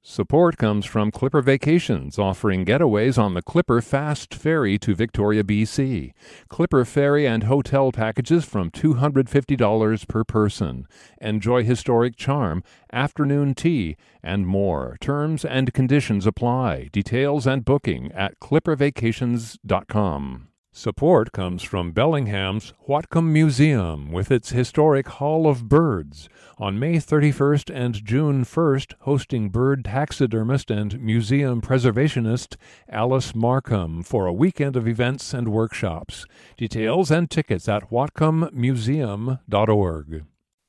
Support comes from Clipper Vacations, offering getaways on the Clipper Fast Ferry to Victoria, BC. Clipper ferry and hotel packages from $250 per person. Enjoy historic charm, afternoon tea, and more. Terms and conditions apply. Details and booking at clippervacations.com. Support comes from Bellingham's Whatcom Museum with its historic Hall of Birds. On May 31st and June 1st, hosting bird taxidermist and museum preservationist Alice Markham for a weekend of events and workshops. Details and tickets at whatcommuseum.org.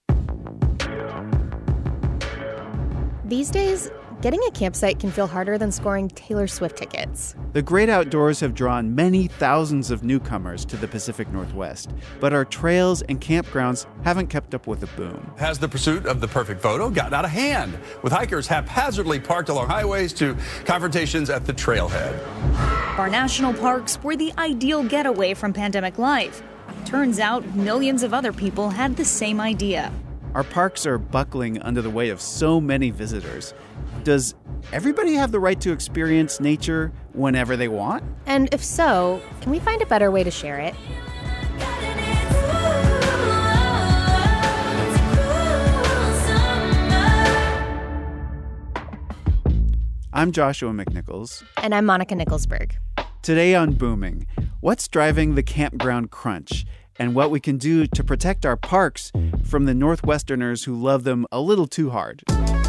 These days, getting a campsite can feel harder than scoring Taylor Swift tickets. The great outdoors have drawn many thousands of newcomers to the Pacific Northwest, but our trails and campgrounds haven't kept up with the boom. Has the pursuit of the perfect photo gotten out of hand, with hikers haphazardly parked along highways to confrontations at the trailhead? Our national parks were the ideal getaway from pandemic life. Turns out millions of other people had the same idea. Our parks are buckling under the weight of so many visitors. Does everybody have the right to experience nature whenever they want? And if so, can we find a better way to share it? I'm Joshua McNichols. And I'm Monica Nicholsberg. Today on Booming, what's driving the campground crunch? And what we can do to protect our parks from the Northwesterners who love them a little too hard.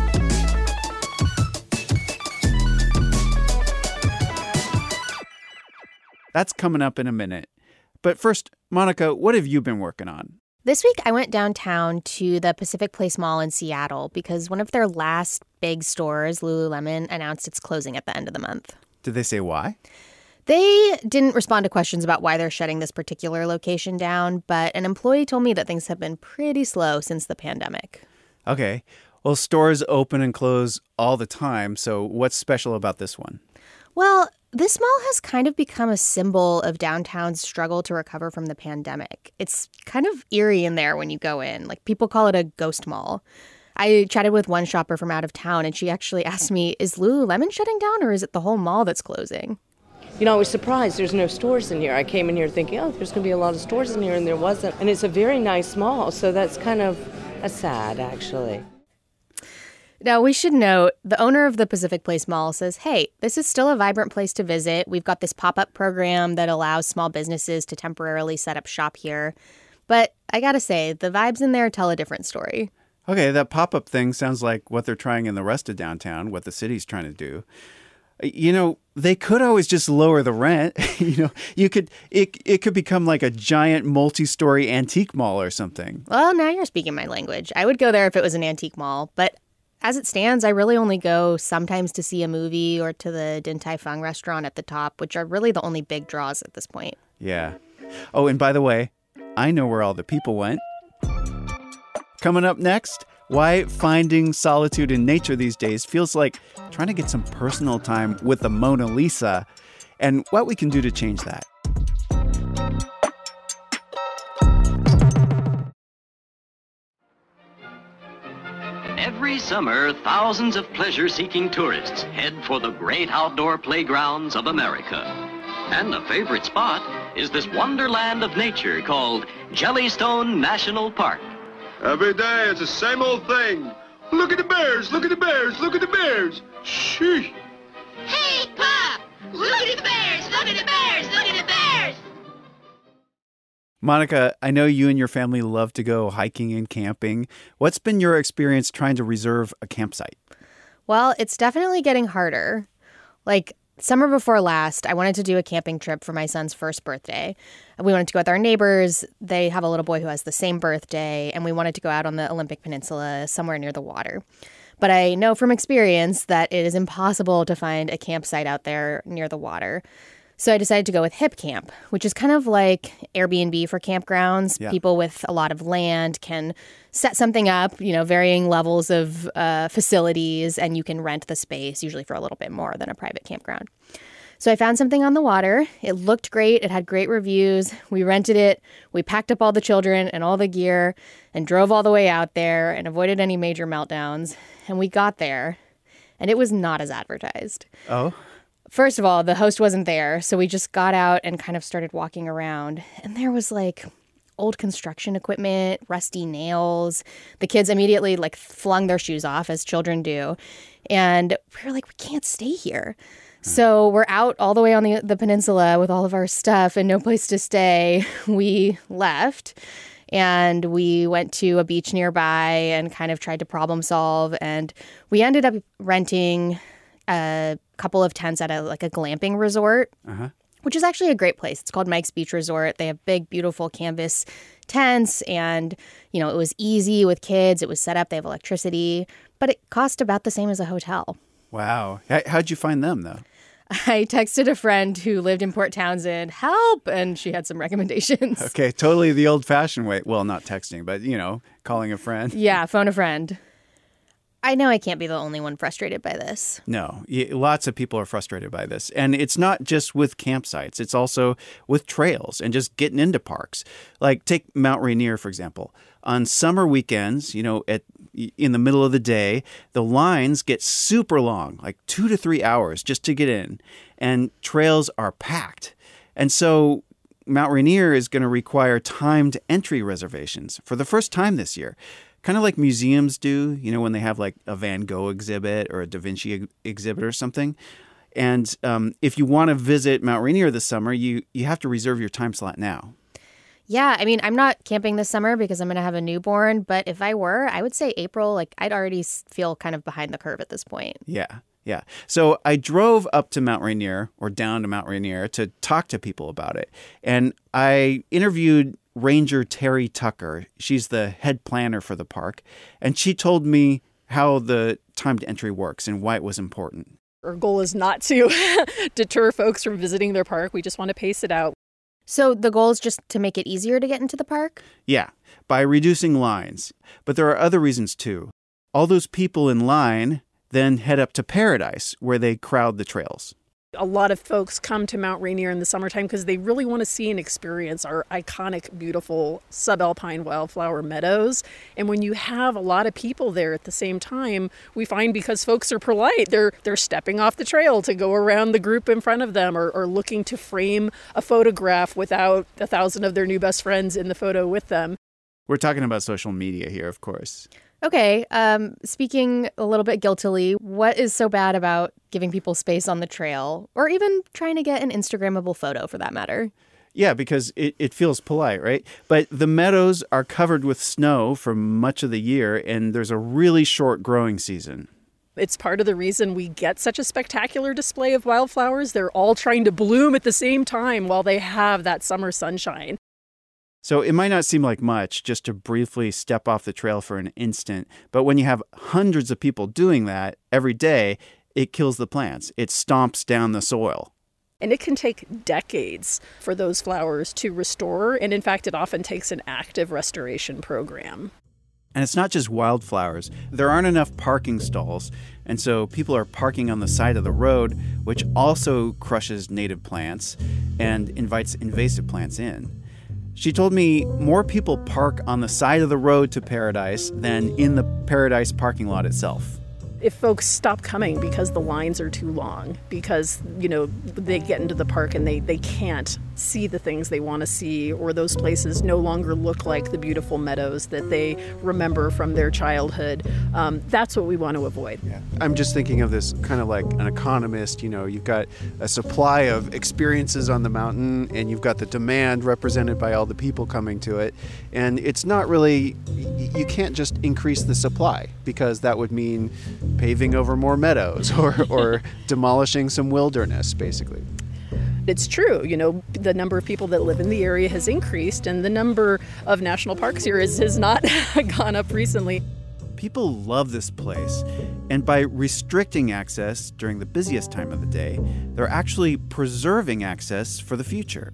That's coming up in a minute. But first, Monica, what have you been working on? This week, I went downtown to the Pacific Place Mall in Seattle because one of their last big stores, Lululemon, announced it's closing at the end of the month. Did they say why? They didn't respond to questions about why they're shutting this particular location down, but an employee told me that things have been pretty slow since the pandemic. Okay. Well, stores open and close all the time, so what's special about this one? Well, this mall has kind of become a symbol of downtown's struggle to recover from the pandemic. It's kind of eerie in there when you go in. Like, people call it a ghost mall. I chatted with one shopper from out of town, and she actually asked me, is Lululemon shutting down, or is it the whole mall that's closing? You know, I was surprised there's no stores in here. I came in here thinking, oh, there's going to be a lot of stores in here, and there wasn't. And it's a very nice mall, so that's kind of sad, actually. Now, we should note, the owner of the Pacific Place Mall says, hey, this is still a vibrant place to visit. We've got this pop-up program that allows small businesses to temporarily set up shop here. But I gotta say, the vibes in there tell a different story. Okay, that pop-up thing sounds like what they're trying in the rest of downtown, what the city's trying to do. You know, they could always just lower the rent. It could become like a giant multi-story antique mall or something. Well, now you're speaking my language. I would go there if it was an antique mall, but as it stands, I really only go sometimes to see a movie or to the Din Tai Fung restaurant at the top, which are really the only big draws at this point. Yeah. Oh, and by the way, I know where all the people went. Coming up next, why finding solitude in nature these days feels like trying to get some personal time with the Mona Lisa, and what we can do to change that. Every summer, thousands of pleasure-seeking tourists head for the great outdoor playgrounds of America. And a favorite spot is this wonderland of nature called Jellystone National Park. Every day it's the same old thing. Look at the bears, look at the bears, look at the bears. Sheesh. Hey, Pop! Look at the bears, look at the bears, look at the bears! Monica, I know you and your family love to go hiking and camping. What's been your experience trying to reserve a campsite? Well, it's definitely getting harder. Like, summer before last, I wanted to do a camping trip for my son's first birthday. We wanted to go with our neighbors. They have a little boy who has the same birthday, and we wanted to go out on the Olympic Peninsula somewhere near the water. But I know from experience that it is impossible to find a campsite out there near the water. So I decided to go with Hip Camp, which is kind of like Airbnb for campgrounds. Yeah. People with a lot of land can set something up, varying levels of facilities, and you can rent the space, usually for a little bit more than a private campground. So I found something on the water. It looked great. It had great reviews. We rented it. We packed up all the children and all the gear and drove all the way out there and avoided any major meltdowns. And we got there. and it was not as advertised. Oh? First of all, the host wasn't there, so we just got out and kind of started walking around. And there was like old construction equipment, rusty nails. The kids immediately like flung their shoes off, as children do. And we were like, we can't stay here. So we're out all the way on the peninsula with all of our stuff and no place to stay. We left and we went to a beach nearby and kind of tried to problem solve. And we ended up renting a couple of tents at a glamping resort, which is actually a great place. It's called Mike's Beach Resort. They have big, beautiful canvas tents, and, you know, it was easy with kids. It was set up. They have electricity, but it cost about the same as a hotel. Wow. How'd you find them, though? I texted a friend who lived in Port Townsend, help, and she had some recommendations. Okay, totally the old-fashioned way. Well, not texting, but, you know, calling a friend. Yeah, phone a friend. I know I can't be the only one frustrated by this. No, lots of people are frustrated by this. And it's not just with campsites. It's also with trails and just getting into parks. Like take Mount Rainier, for example. On summer weekends, you know, in the middle of the day, the lines get super long, like 2 to 3 hours just to get in. And trails are packed. And so Mount Rainier is going to require timed entry reservations for the first time this year. Kind of like museums do, you know, when they have like a Van Gogh exhibit or a Da Vinci exhibit or something. And if you want to visit Mount Rainier this summer, you have to reserve your time slot now. Yeah, I mean, I'm not camping this summer because I'm going to have a newborn. But if I were, I would say April. Like, I'd already feel kind of behind the curve at this point. Yeah. So I drove up to Mount Rainier or down to Mount Rainier to talk to people about it. And I interviewed Ranger Terry Tucker. She's the head planner for the park. And she told me how the timed entry works and why it was important. Our goal is not to deter folks from visiting their park. We just want to pace it out. So the goal is just to make it easier to get into the park? Yeah, by reducing lines. But there are other reasons too. All those people in line then head up to Paradise, where they crowd the trails. A lot of folks come to Mount Rainier in the summertime because they really want to see and experience our iconic, beautiful subalpine wildflower meadows. And when you have a lot of people there at the same time, we find because folks are polite, they're stepping off the trail to go around the group in front of them or looking to frame a photograph without 1,000 of their new best friends in the photo with them. We're talking about social media here, of course. Okay, speaking a little bit guiltily, what is so bad about giving people space on the trail or even trying to get an Instagrammable photo for that matter? Yeah, because it feels polite, right? But the meadows are covered with snow for much of the year, and there's a really short growing season. It's part of the reason we get such a spectacular display of wildflowers. They're all trying to bloom at the same time while they have that summer sunshine. So it might not seem like much just to briefly step off the trail for an instant, but when you have hundreds of people doing that every day, it kills the plants. It stomps down the soil. And it can take decades for those flowers to restore, and in fact, it often takes an active restoration program. And it's not just wildflowers. There aren't enough parking stalls, and so people are parking on the side of the road, which also crushes native plants and invites invasive plants in. She told me more people park on the side of the road to Paradise than in the Paradise parking lot itself. If folks stop coming because the lines are too long, because, you know, they get into the park and they can't see the things they want to see, or those places no longer look like the beautiful meadows that they remember from their childhood, that's what we want to avoid. Yeah. I'm just thinking of this kind of like an economist. You know, you've got a supply of experiences on the mountain, and you've got the demand represented by all the people coming to it. And it's not really, you can't just increase the supply, because that would mean paving over more meadows or demolishing some wilderness, basically. It's true. You know, the number of people that live in the area has increased, and the number of national parks here has not gone up recently. People love this place, and by restricting access during the busiest time of the day, they're actually preserving access for the future.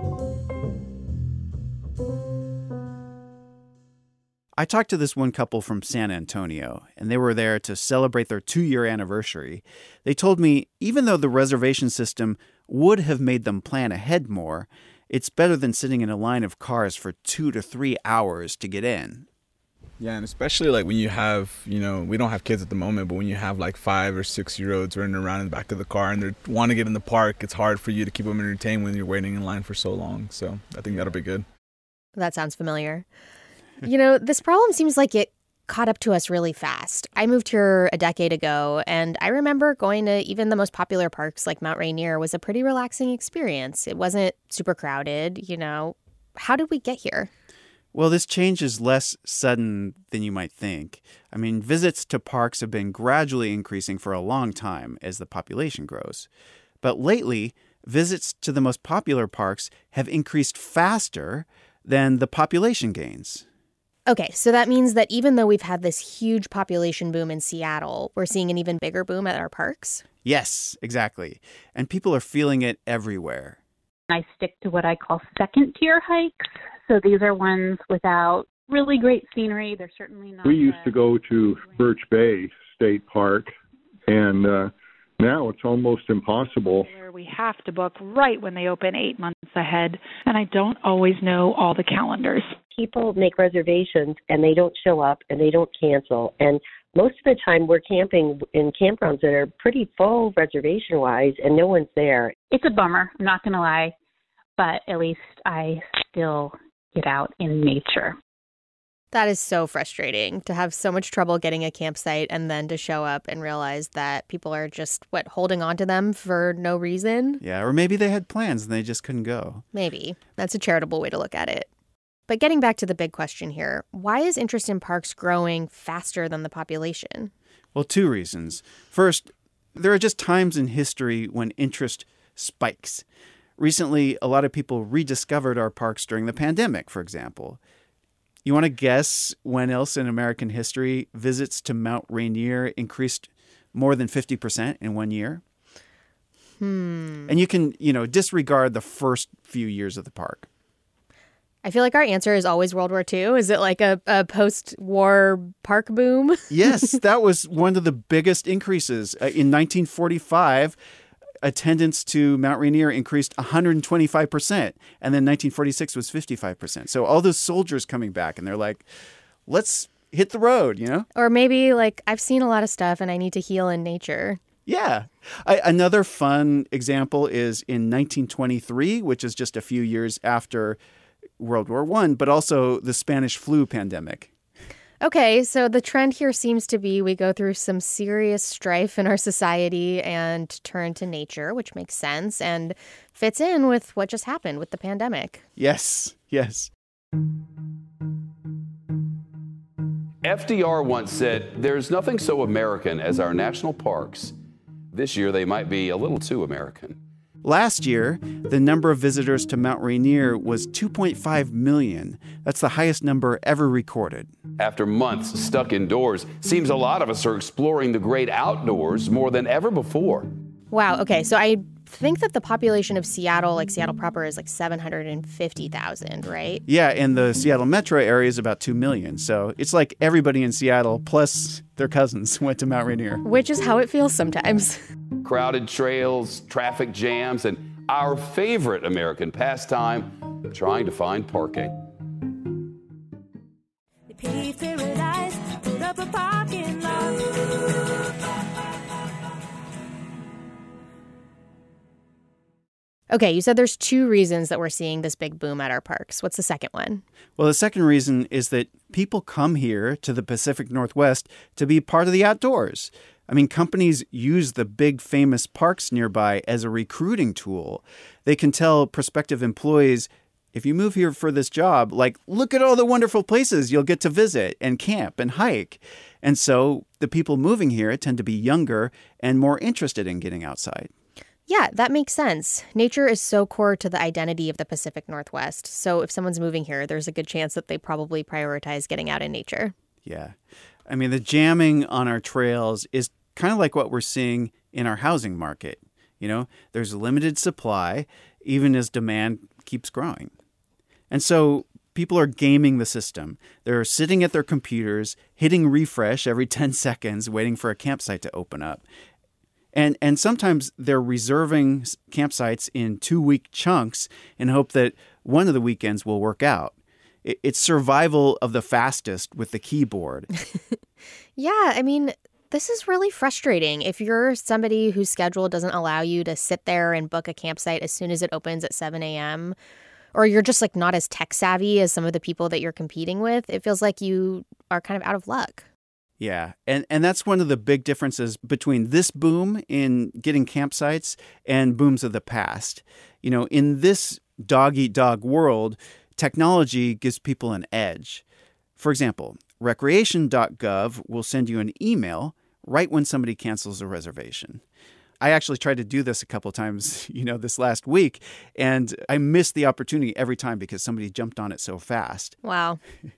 I talked to this one couple from San Antonio, and they were there to celebrate their 2-year anniversary. They told me even though the reservation system would have made them plan ahead more, it's better than sitting in a line of cars for 2 to 3 hours to get in. Yeah, and especially like when you have, we don't have kids at the moment, but when you have like 5 or 6-year-olds running around in the back of the car and they want to get in the park, it's hard for you to keep them entertained when you're waiting in line for so long. So I think that'll be good. That sounds familiar. This problem seems like it caught up to us really fast. I moved here a decade ago, and I remember going to even the most popular parks like Mount Rainier was a pretty relaxing experience. It wasn't super crowded, How did we get here? Well, this change is less sudden than you might think. I mean, visits to parks have been gradually increasing for a long time as the population grows. But lately, visits to the most popular parks have increased faster than the population gains. Okay, so that means that even though we've had this huge population boom in Seattle, we're seeing an even bigger boom at our parks? Yes, exactly. And people are feeling it everywhere. I stick to what I call second-tier hikes. So these are ones without really great scenery. They're certainly not... We used to go to Birch Bay State Park, and now it's almost impossible. We have to book right when they open 8 months ahead, and I don't always know all the calendars. People make reservations, and they don't show up, and they don't cancel. And most of the time, we're camping in campgrounds that are pretty full reservation-wise, and no one's there. It's a bummer, I'm not going to lie, but at least I still get out in nature. That is so frustrating to have so much trouble getting a campsite and then to show up and realize that people are just, holding on to them for no reason? Yeah, or maybe they had plans and they just couldn't go. Maybe. That's a charitable way to look at it. But getting back to the big question here, why is interest in parks growing faster than the population? Well, 2 reasons. First, there are just times in history when interest spikes. Recently, a lot of people rediscovered our parks during the pandemic, for example. You want to guess when else in American history visits to Mount Rainier increased more than 50% in 1 year? And you can, disregard the first few years of the park. I feel like our answer is always World War II. Is it like a post-war park boom? Yes, that was one of the biggest increases. In 1945, attendance to Mount Rainier increased 125%. And then 1946 was 55%. So all those soldiers coming back and they're like, let's hit the road, Or maybe I've seen a lot of stuff and I need to heal in nature. Yeah. Another fun example is in 1923, which is just a few years after World War I, but also the Spanish flu pandemic. Okay, so the trend here seems to be we go through some serious strife in our society and turn to nature, which makes sense and fits in with what just happened with the pandemic. Yes. FDR once said, "There's nothing so American as our national parks." This year, they might be a little too American. Last year, the number of visitors to Mount Rainier was 2.5 million. That's the highest number ever recorded. After months stuck indoors, seems a lot of us are exploring the great outdoors more than ever before. Wow. Okay. So I think that the population of Seattle, Seattle proper, is 750,000, right? Yeah. And the Seattle metro area is about 2 million. So it's like everybody in Seattle plus their cousins went to Mount Rainier. Which is how it feels sometimes. Crowded trails, traffic jams, and our favorite American pastime, trying to find parking. They paved paradise, put up a parking lot. Okay, you said there's 2 reasons that we're seeing this big boom at our parks. What's the second one? Well, the second reason is that people come here to the Pacific Northwest to be part of the outdoors. I mean, companies use the big famous parks nearby as a recruiting tool. They can tell prospective employees, if you move here for this job, look at all the wonderful places you'll get to visit and camp and hike. And so the people moving here tend to be younger and more interested in getting outside. Yeah, that makes sense. Nature is so core to the identity of the Pacific Northwest. So if someone's moving here, there's a good chance that they probably prioritize getting out in nature. Yeah. I mean, the jamming on our trails is kind of like what we're seeing in our housing market. There's a limited supply, even as demand keeps growing. And so people are gaming the system. They're sitting at their computers, hitting refresh every 10 seconds, waiting for a campsite to open up. And sometimes they're reserving campsites in 2-week chunks in hope that one of the weekends will work out. It's survival of the fastest with the keyboard. Yeah, I mean, this is really frustrating. If you're somebody whose schedule doesn't allow you to sit there and book a campsite as soon as it opens at 7 a.m., or you're just like not as tech savvy as some of the people that you're competing with, it feels like you are kind of out of luck. Yeah, and that's one of the big differences between this boom in getting campsites and booms of the past. You know, in this dog-eat-dog world, technology gives people an edge. For example, recreation.gov will send you an email right when somebody cancels a reservation. I actually tried to do this a couple of times, this last week, and I missed the opportunity every time because somebody jumped on it so fast. Wow.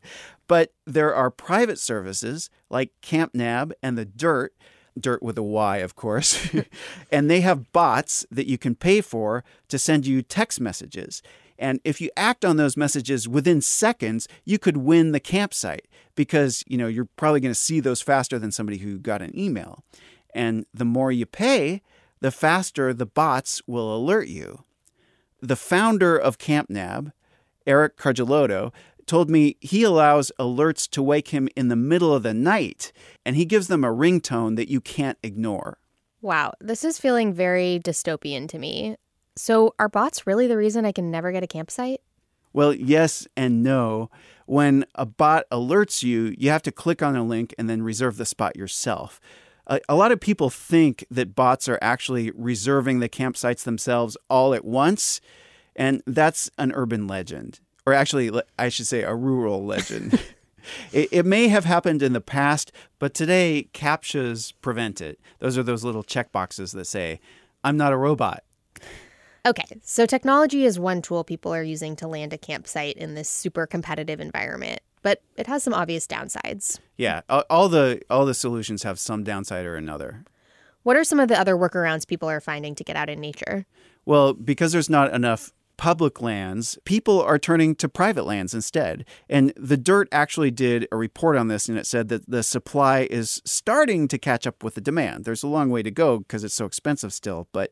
But there are private services like CampNab and the Dirt with a Y, of course, and they have bots that you can pay for to send you text messages. And if you act on those messages within seconds, you could win the campsite because, you're probably going to see those faster than somebody who got an email. And the more you pay, the faster the bots will alert you. The founder of CampNab, Eric Cargelotto, told me he allows alerts to wake him in the middle of the night, and he gives them a ringtone that you can't ignore. Wow, this is feeling very dystopian to me. So are bots really the reason I can never get a campsite? Well, yes and no. When a bot alerts you, you have to click on a link and then reserve the spot yourself. A lot of people think that bots are actually reserving the campsites themselves all at once, and that's an urban legend. Or actually, I should say a rural legend. It may have happened in the past, but today CAPTCHAs prevent it. Those are those little checkboxes that say, I'm not a robot. Okay, so technology is one tool people are using to land a campsite in this super competitive environment, but it has some obvious downsides. Yeah, all the solutions have some downside or another. What are some of the other workarounds people are finding to get out in nature? Well, because there's not enough public lands, people are turning to private lands instead. And the Dirt actually did a report on this, and it said that the supply is starting to catch up with the demand. There's a long way to go because it's so expensive still, but,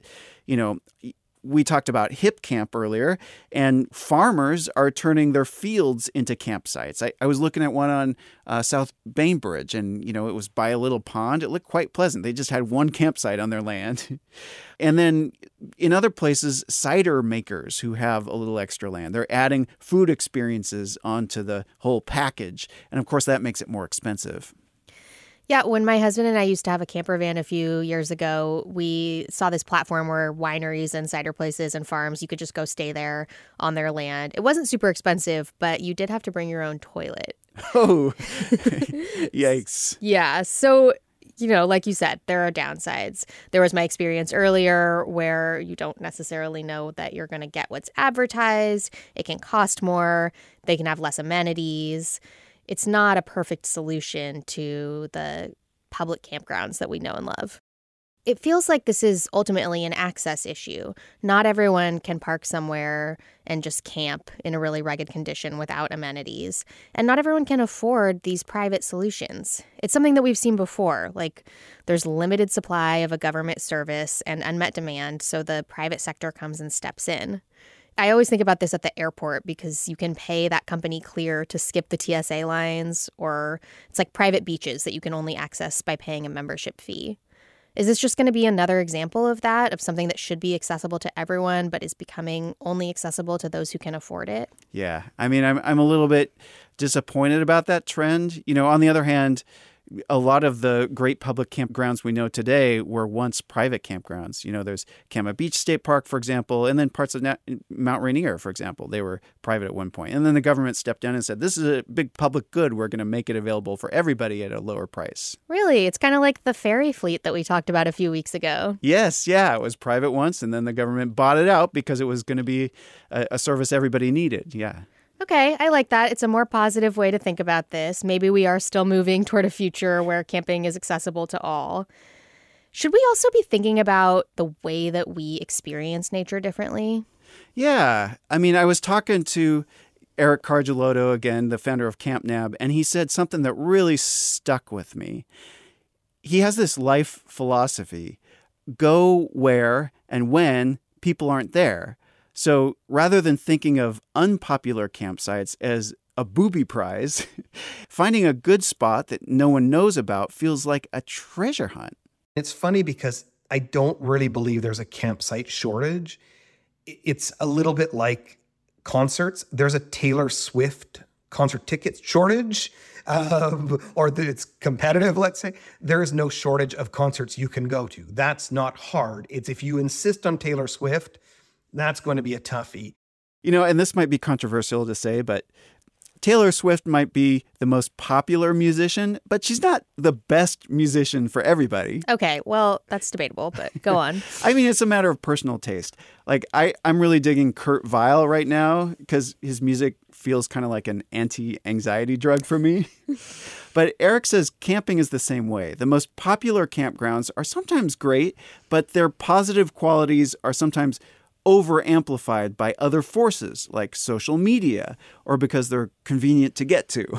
we talked about Hip Camp earlier, and farmers are turning their fields into campsites. I was looking at one on South Bainbridge, and, it was by a little pond. It looked quite pleasant. They just had one campsite on their land. And then in other places, cider makers who have a little extra land, they're adding food experiences onto the whole package. And, of course, that makes it more expensive. Yeah, when my husband and I used to have a camper van a few years ago, we saw this platform where wineries and cider places and farms, you could just go stay there on their land. It wasn't super expensive, but you did have to bring your own toilet. Oh, yikes. Yeah, so, like you said, there are downsides. There was my experience earlier where you don't necessarily know that you're going to get what's advertised. It can cost more. They can have less amenities. It's not a perfect solution to the public campgrounds that we know and love. It feels like this is ultimately an access issue. Not everyone can park somewhere and just camp in a really rugged condition without amenities. And not everyone can afford these private solutions. It's something that we've seen before. Like, there's limited supply of a government service and unmet demand, so the private sector comes and steps in. I always think about this at the airport because you can pay that company Clear to skip the TSA lines, or it's like private beaches that you can only access by paying a membership fee. Is this just going to be another example of that, of something that should be accessible to everyone but is becoming only accessible to those who can afford it? Yeah. I mean, I'm a little bit disappointed about that trend. On the other hand, a lot of the great public campgrounds we know today were once private campgrounds. There's Kama Beach State Park, for example, and then parts of Mount Rainier, for example. They were private at one point. And then the government stepped in and said, this is a big public good. We're going to make it available for everybody at a lower price. Really? It's kind of like the ferry fleet that we talked about a few weeks ago. Yes, yeah. It was private once, and then the government bought it out because it was going to be a service everybody needed. Yeah. Okay, I like that. It's a more positive way to think about this. Maybe we are still moving toward a future where camping is accessible to all. Should we also be thinking about the way that we experience nature differently? Yeah. I mean, I was talking to Eric Cargelotto, again, the founder of CampNab, and he said something that really stuck with me. He has this life philosophy: go where and when people aren't there. So rather than thinking of unpopular campsites as a booby prize. Finding a good spot that no one knows about feels like a treasure hunt. It's funny because I don't really believe there's a campsite shortage. It's a little bit like concerts. There's a Taylor Swift concert ticket shortage, or that it's competitive, let's say. There is no shortage of concerts you can go to. That's not hard. It's if you insist on Taylor Swift, that's going to be a toughie. You know, and this might be controversial to say, but Taylor Swift might be the most popular musician, but she's not the best musician for everybody. Okay, well, that's debatable, but go on. I mean, it's a matter of personal taste. Like, I'm really digging Kurt Weill right now because his music feels kind of like an anti-anxiety drug for me. But Eric says camping is the same way. The most popular campgrounds are sometimes great, but their positive qualities are sometimes over-amplified by other forces like social media or because they're convenient to get to.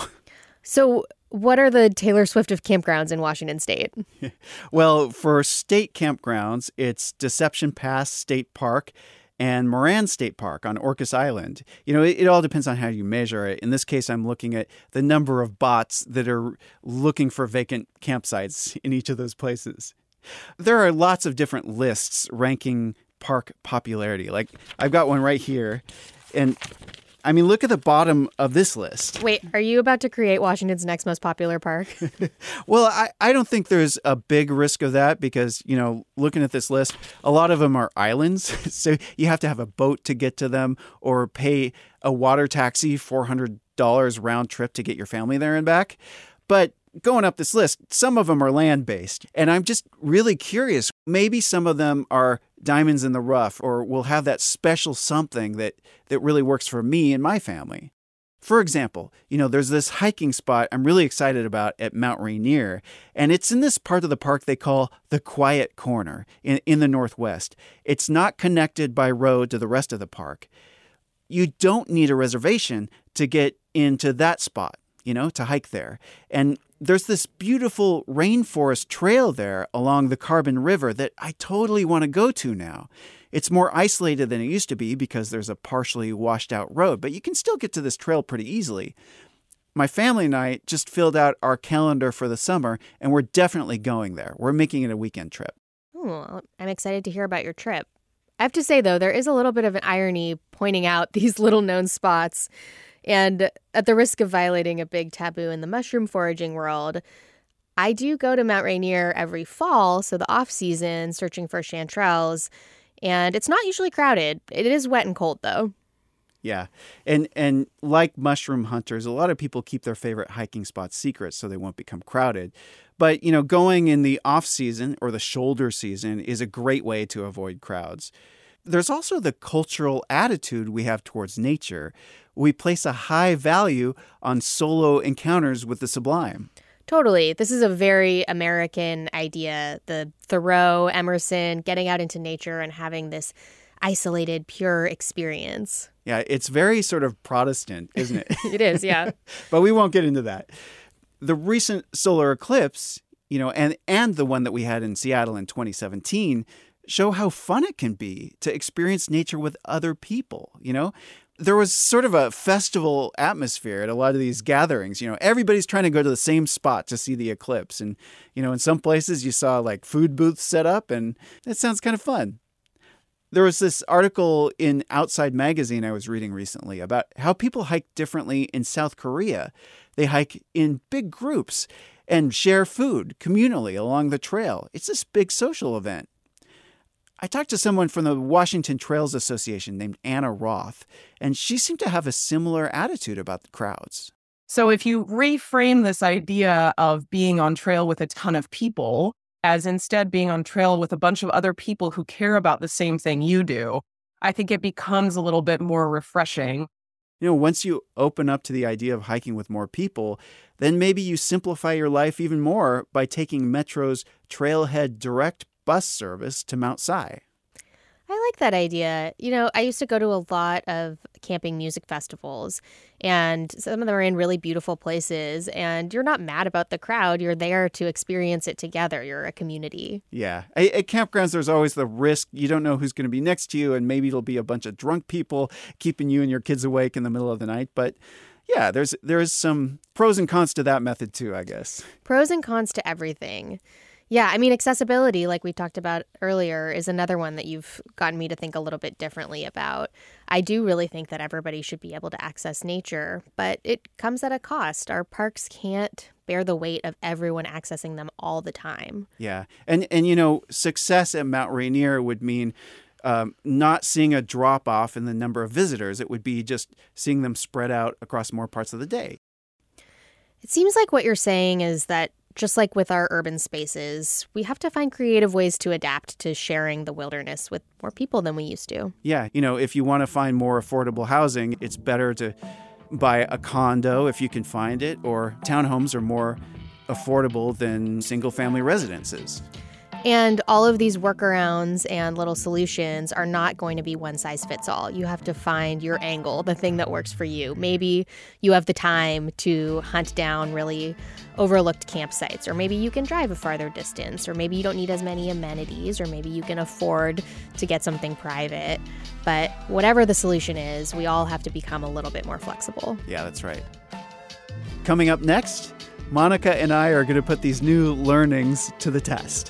So what are the Taylor Swift of campgrounds in Washington State? Well, for state campgrounds, it's Deception Pass State Park and Moran State Park on Orcas Island. You know, it all depends on how you measure it. In this case, I'm looking at the number of bots that are looking for vacant campsites in each of those places. There are lots of different lists ranking park popularity. Like, I've got one right here. And I mean, look at the bottom of this list. Wait, are you about to create Washington's next most popular park? Well, I don't think there's a big risk of that because, you know, looking at this list, a lot of them are islands. So you have to have a boat to get to them or pay a water taxi, $400 round trip to get your family there and back. But going up this list, some of them are land-based. And I'm just really curious. Maybe some of them are diamonds in the rough or will have that special something that really works for me and my family. For example, you know, there's this hiking spot I'm really excited about at Mount Rainier, and it's in this part of the park they call the Quiet Corner in the Northwest. It's not connected by road to the rest of the park. You don't need a reservation to get into that spot, you know, to hike there. And there's this beautiful rainforest trail there along the Carbon River that I totally want to go to now. It's more isolated than it used to be because there's a partially washed out road, but you can still get to this trail pretty easily. My family and I just filled out our calendar for the summer, and we're definitely going there. We're making it a weekend trip. Oh, I'm excited to hear about your trip. I have to say, though, there is a little bit of an irony pointing out these little-known spots. And at the risk of violating a big taboo in the mushroom foraging world, I do go to Mount Rainier every fall, so the off-season, searching for chanterelles, and it's not usually crowded. It is wet and cold, though. Yeah. And like mushroom hunters, a lot of people keep their favorite hiking spots secret so they won't become crowded. But, you know, going in the off-season or the shoulder season is a great way to avoid crowds. There's also the cultural attitude we have towards nature. We place a high value on solo encounters with the sublime. Totally. This is a very American idea. The Thoreau, Emerson, getting out into nature and having this isolated, pure experience. Yeah, it's very sort of Protestant, isn't it? It is, yeah. But we won't get into that. The recent solar eclipse, you know, and the one that we had in Seattle in 2017 show how fun it can be to experience nature with other people, you know? There was sort of a festival atmosphere at a lot of these gatherings. You know, everybody's trying to go to the same spot to see the eclipse. And, you know, in some places you saw like food booths set up, and it sounds kind of fun. There was this article in Outside Magazine I was reading recently about how people hike differently in South Korea. They hike in big groups and share food communally along the trail. It's this big social event. I talked to someone from the Washington Trails Association named Anna Roth, and she seemed to have a similar attitude about the crowds. So if you reframe this idea of being on trail with a ton of people as instead being on trail with a bunch of other people who care about the same thing you do, I think it becomes a little bit more refreshing. You know, once you open up to the idea of hiking with more people, then maybe you simplify your life even more by taking Metro's Trailhead Direct bus service to Mount Si. I like that idea. You know, I used to go to a lot of camping music festivals, and some of them are in really beautiful places, and you're not mad about the crowd. You're there to experience it together. You're a community. Yeah. At campgrounds, there's always the risk. You don't know who's going to be next to you, and maybe it'll be a bunch of drunk people keeping you and your kids awake in the middle of the night. But, Yeah, there's some pros and cons to that method too, I guess. Pros and cons to everything. Yeah, I mean, accessibility, like we talked about earlier, is another one that you've gotten me to think a little bit differently about. I do really think that everybody should be able to access nature, but it comes at a cost. Our parks can't bear the weight of everyone accessing them all the time. Yeah, and success at Mount Rainier would mean not seeing a drop-off in the number of visitors. It would be just seeing them spread out across more parts of the day. It seems like what you're saying is that just like with our urban spaces, we have to find creative ways to adapt to sharing the wilderness with more people than we used to. Yeah, if you want to find more affordable housing, it's better to buy a condo if you can find it, or townhomes are more affordable than single-family residences. And all of these workarounds and little solutions are not going to be one size fits all. You have to find your angle, the thing that works for you. Maybe you have the time to hunt down really overlooked campsites, or maybe you can drive a farther distance, or maybe you don't need as many amenities, or maybe you can afford to get something private. But whatever the solution is, we all have to become a little bit more flexible. Yeah, that's right. Coming up next, Monica and I are going to put these new learnings to the test.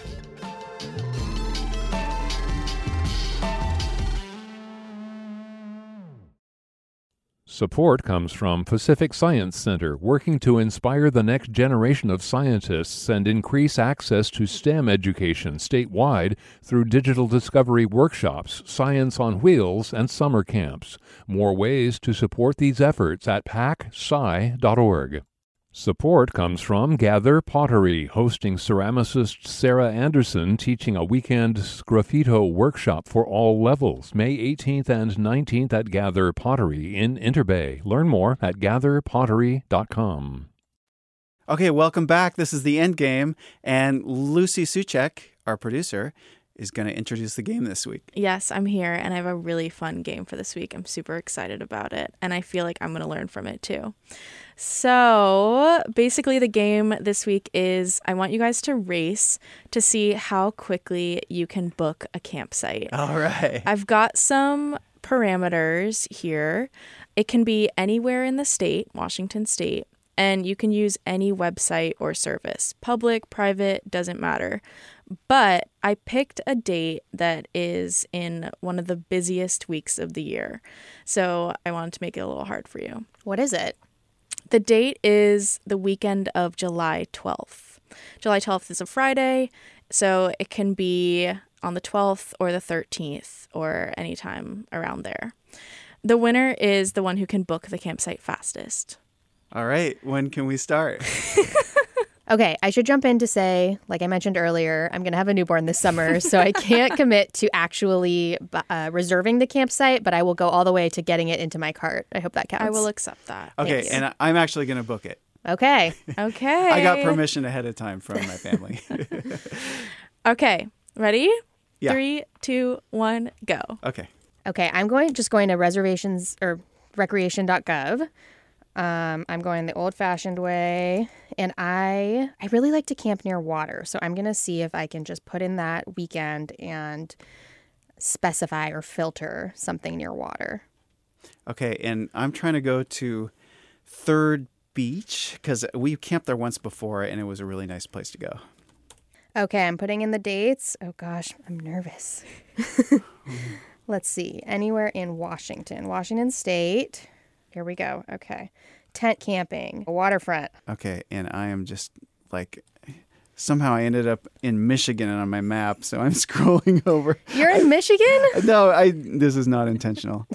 Support comes from Pacific Science Center, working to inspire the next generation of scientists and increase access to STEM education statewide through digital discovery workshops, science on wheels, and summer camps. More ways to support these efforts at pacsci.org. Support comes from Gather Pottery, hosting ceramicist Sarah Anderson teaching a weekend graffito workshop for all levels, May 18th and 19th at Gather Pottery in Interbay. Learn more at gatherpottery.com. Okay, welcome back. This is The End Game, and Lucy Suchek, our producer, is going to introduce the game this week. Yes, I'm here, and I have a really fun game for this week. I'm super excited about it, and I feel like I'm going to learn from it too. So basically the game this week is I want you guys to race to see how quickly you can book a campsite. All right. I've got some parameters here. It can be anywhere in the state, Washington State, and you can use any website or service. Public, private, doesn't matter. But I picked a date that is in one of the busiest weeks of the year. So I wanted to make it a little hard for you. What is it? The date is the weekend of July 12th. July 12th is a Friday, so it can be on the 12th or the 13th or anytime around there. The winner is the one who can book the campsite fastest. All right. When can we start? Okay, I should jump in to say, like I mentioned earlier, I'm going to have a newborn this summer, so I can't commit to actually reserving the campsite, but I will go all the way to getting it into my cart. I hope that counts. I will accept that. Okay, and I'm actually going to book it. Okay. Okay. I got permission ahead of time from my family. Okay, ready? Yeah. 3, 2, 1, go. Okay. Okay, I'm just going to reservations or recreation.gov. I'm going the old-fashioned way, and I really like to camp near water, so I'm going to see if I can just put in that weekend and specify or filter something near water. Okay, and I'm trying to go to Third Beach because we camped there once before, and it was a really nice place to go. Okay, I'm putting in the dates. Oh gosh, I'm nervous. Let's see. Anywhere in Washington State. Here we go. Okay. Tent camping, waterfront. Okay, and I am just somehow I ended up in Michigan on my map, so I'm scrolling over. You're in Michigan? No, this is not intentional.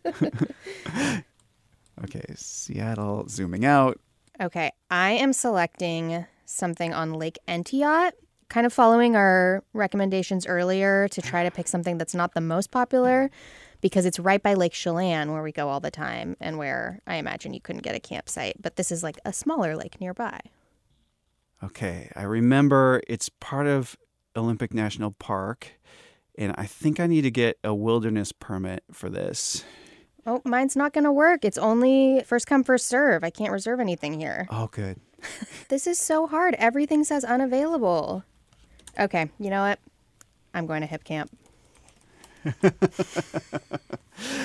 Okay, Seattle, zooming out. Okay, I am selecting something on Lake Entiat, kind of following our recommendations earlier to try to pick something that's not the most popular, because it's right by Lake Chelan, where we go all the time and where I imagine you couldn't get a campsite. But this is like a smaller lake nearby. Okay, I remember it's part of Olympic National Park, and I think I need to get a wilderness permit for this. Oh, mine's not going to work. It's only first come, first serve. I can't reserve anything here. Oh, good. This is so hard. Everything says unavailable. Okay, you know what? I'm going to Hip Camp.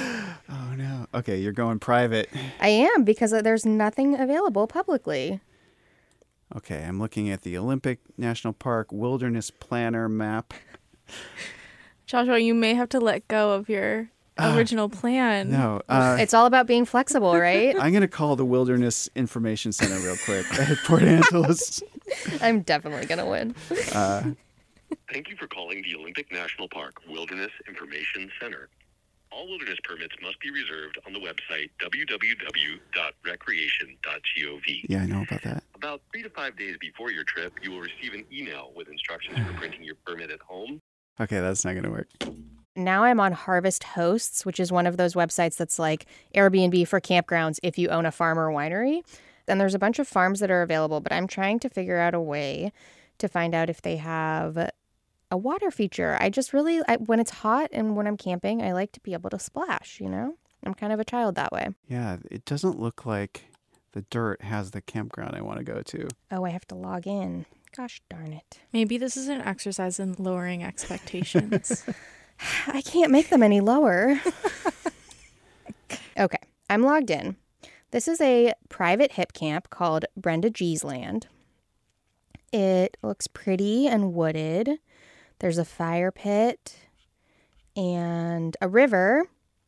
Oh, no. Okay, you're going private. I am, because there's nothing available publicly. Okay, I'm looking at the Olympic National Park Wilderness Planner map. Joshua, you may have to let go of your original plan. No. It's all about being flexible, right? I'm going to call the Wilderness Information Center real quick at Port Angeles. I'm definitely going to win. Thank you for calling the Olympic National Park Wilderness Information Center. All wilderness permits must be reserved on the website www.recreation.gov. Yeah, I know about that. About 3 to 5 days before your trip, you will receive an email with instructions for printing your permit at home. Okay, that's not going to work. Now I'm on Harvest Hosts, which is one of those websites that's like Airbnb for campgrounds if you own a farm or winery. And there's a bunch of farms that are available, but I'm trying to figure out a way to find out if they have a water feature. I just really, when it's hot and when I'm camping, I like to be able to splash, you know? I'm kind of a child that way. Yeah, it doesn't look like the dirt has the campground I want to go to. Oh, I have to log in. Gosh darn it. Maybe this is an exercise in lowering expectations. I can't make them any lower. Okay, I'm logged in. This is a private hip camp called Brenda G's Land. It looks pretty and wooded. There's a fire pit and a river.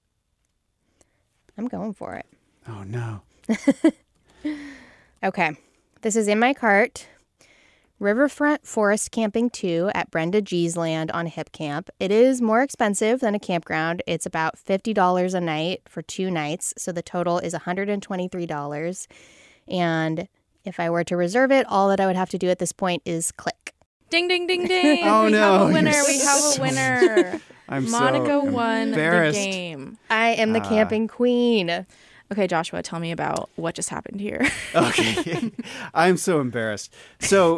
I'm going for it. Oh, no. Okay, this is in my cart. Riverfront Forest Camping 2 at Brenda G's Land on Hip Camp. It is more expensive than a campground. It's about $50 a night for 2 nights, so the total is $123. And if I were to reserve it, all that I would have to do at this point is click. Ding, ding, ding, ding. Oh, we no. have a winner. We have a winner. I'm Monica so won the embarrassed. game. I am the camping queen. Okay, Joshua, tell me about what just happened here. Okay. I'm so embarrassed. So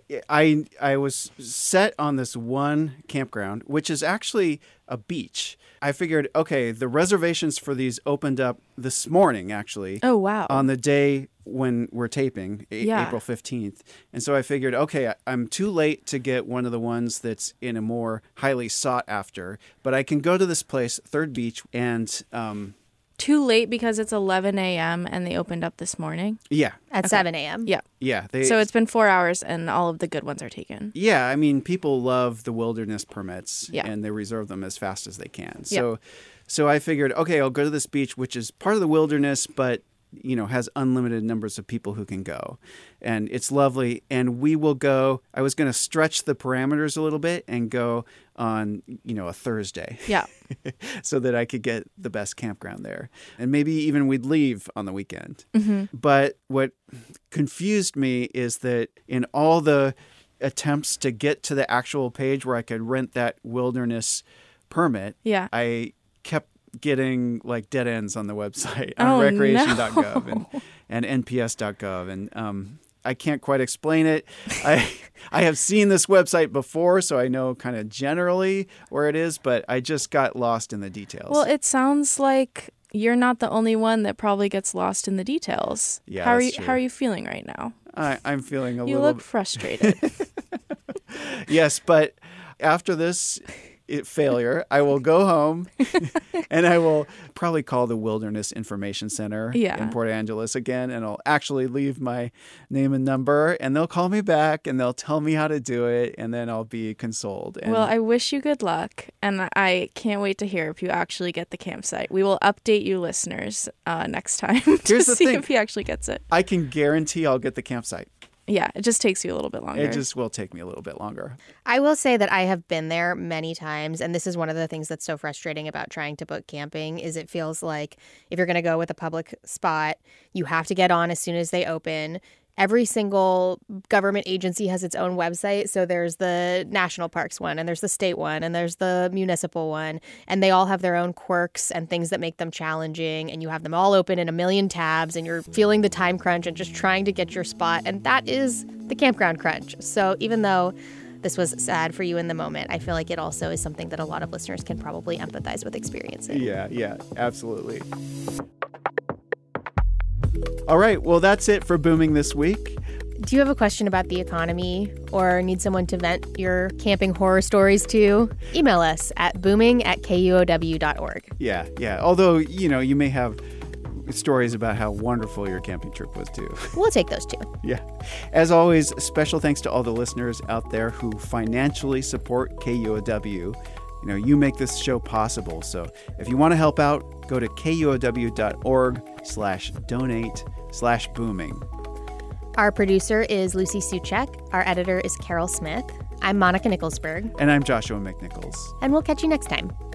I was set on this one campground, which is actually a beach. I figured, okay, the reservations for these opened up this morning, actually. Oh, wow. On the day when we're taping, Yeah. April 15th. And so I figured, okay, I'm too late to get one of the ones that's in a more highly sought after, but I can go to this place, Third Beach, and Too late because it's 11 a.m. and they opened up this morning? yeah. At 7 a.m. Yeah. Yeah. So it's been 4 hours and all of the good ones are taken. Yeah, I mean, people love the wilderness permits, Yeah. and they reserve them as fast as they can. Yep. So I figured, okay, I'll go to this beach, which is part of the wilderness, but has unlimited numbers of people who can go, and it's lovely. And we will go. I was going to stretch the parameters a little bit and go on, a Thursday. Yeah. So that I could get the best campground there, and maybe even we'd leave on the weekend. Mhm. But what confused me is that in all the attempts to get to the actual page where I could rent that wilderness permit, Yeah. I kept getting like dead ends on the website on Oh, recreation.gov and nps.gov, and I can't quite explain it. I have seen this website before, so I know kind of generally where it is, but I just got lost in the details. Well, it sounds like you're not the only one that probably gets lost in the details. Yeah, How that's true. are you feeling right now? I'm feeling a You little look frustrated. Yes, but after this failure, I will go home and I will probably call the Wilderness Information Center in Port Angeles again, and I'll actually leave my name and number, and they'll call me back and they'll tell me how to do it, and then I'll be consoled. And Well, I wish you good luck, and I can't wait to hear if you actually get the campsite. We will update you listeners next time to Here's the see thing. if he actually gets it. I can guarantee I'll get the campsite. Yeah, it just takes you a little bit longer. It just will take me a little bit longer. I will say that I have been there many times, and this is one of the things that's so frustrating about trying to book camping is it feels like if you're going to go with a public spot, you have to get on as soon as they open. Every single government agency has its own website. So there's the national parks one, and there's the state one, and there's the municipal one. And they all have their own quirks and things that make them challenging. And you have them all open in a million tabs, and you're feeling the time crunch and just trying to get your spot. And that is the campground crunch. So even though this was sad for you in the moment, I feel like it also is something that a lot of listeners can probably empathize with experiencing. Yeah, absolutely. All right, well, that's it for Booming this week. Do you have a question about the economy or need someone to vent your camping horror stories to? Email us at booming@kuow.org. Yeah. Although, you may have stories about how wonderful your camping trip was, too. We'll take those, too. Yeah. As always, special thanks to all the listeners out there who financially support KUOW. You make this show possible. So if you want to help out, go to kuow.org/donate/booming. Our producer is Lucy Suchek. Our editor is Carol Smith. I'm Monica Nicholsberg. And I'm Joshua McNichols. And we'll catch you next time.